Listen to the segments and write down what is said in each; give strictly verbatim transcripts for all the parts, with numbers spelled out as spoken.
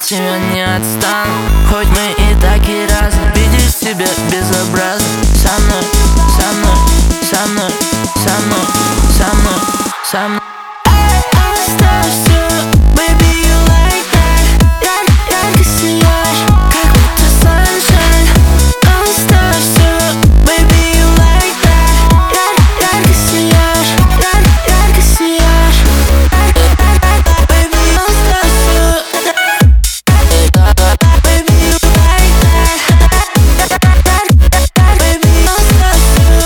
тебя не отстану. Хоть мы и такие разные, видеть тебя безобразно. Со мной, со мной, со мной, со мной, со мной, со мной. Оставься, baby, you like that. Яр, ярко сияешь, как будто sunshine. Оставься, baby, you like that. Яр, ярко сияешь, яр, ярко сияешь. Baby, оставься, baby, you like that. Baby, оставься,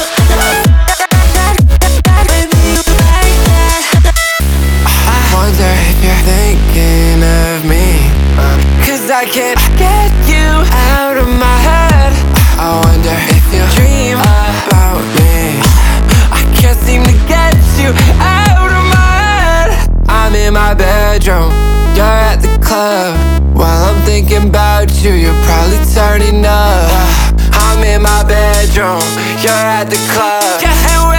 baby, you like that. I wonder if you're thinking of me, cause I can't get you out of my head. I wonder if you dream about me. I can't seem to get you out of my head. I'm in my bedroom, you're at the club. While I'm thinking about you, you're probably turning up. I'm in my bedroom, you're at the club. Yeah, and we're